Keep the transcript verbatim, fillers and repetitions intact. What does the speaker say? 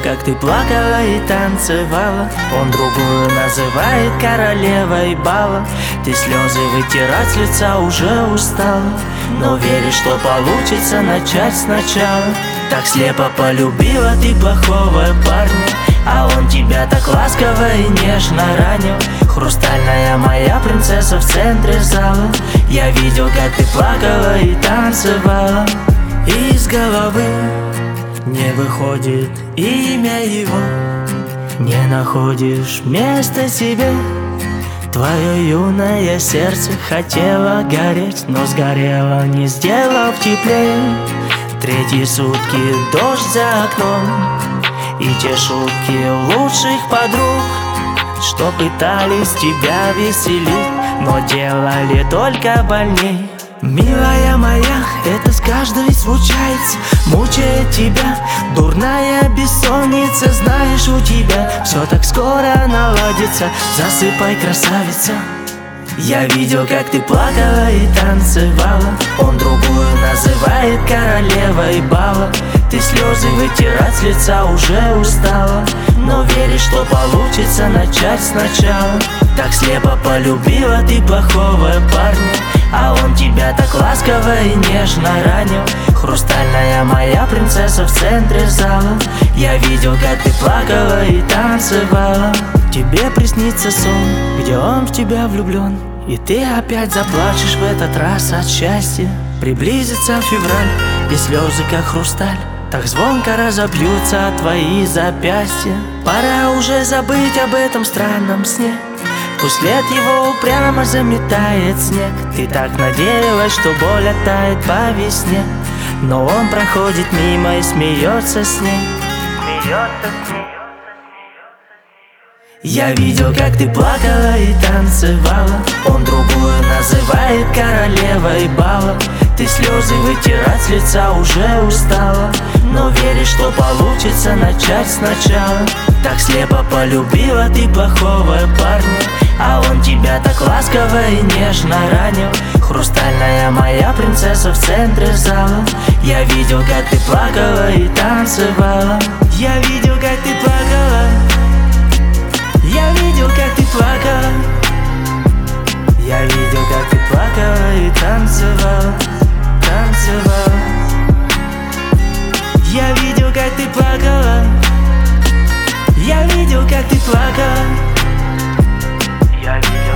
как ты плакала и танцевала. Он другую называет королевой бала. Ты слезы вытирать с лица уже устала, но веришь, что получится начать сначала. Так слепо полюбила ты плохого парня, а он тебя так ласково и нежно ранил. Хрустальная моя принцесса в центре зала. Я видел, как ты плакала и танцевала. И из головы не выходит имя его, не находишь места себе. Твое юное сердце хотело гореть, но сгорело, не сделав теплее. Третьи сутки дождь за окном, и те шутки лучших подруг, что пытались тебя веселить, но делали только больней. Милая моя, это с каждой случается, мучает тебя дурная бессонница. Знаешь, у тебя все так скоро наладится, засыпай, красавица. Я видел, как ты плакала и танцевала. Он другую называет королевой бала. Ты слезы вытирать с лица уже устала, но веришь, что получится начать сначала. Так слепо полюбила ты плохого парня, а он тебя так ласково и нежно ранил. Хрустальная моя принцесса в центре зала. Я видел, как ты плакала и танцевала. Тебе приснится сон, где он в тебя влюблен, и ты опять заплачешь в этот раз от счастья. Приблизится февраль, и слезы как хрусталь так звонко разобьются твои запястья. Пора уже забыть об этом странном сне, пусть след его упрямо заметает снег. Ты так надеялась, что боль оттает по весне, но он проходит мимо и смеется с ней. Смеется с ней. Я видел, как ты плакала и танцевала. Он другую называет королевой бала. Ты слезы вытирать с лица уже устала, но веришь, что получится начать сначала. Так слепо полюбила ты плохого парня, а он тебя так ласково и нежно ранил. Хрустальная моя принцесса в центре зала. Я видел, как ты плакала и танцевала. Я видел, как ты плакала. Я видел, как ты плакала. Я видел, как ты плакала и танцевала. Танцевала. Я видел, как ты плакала. Я видел, как ты плакала. Я видел.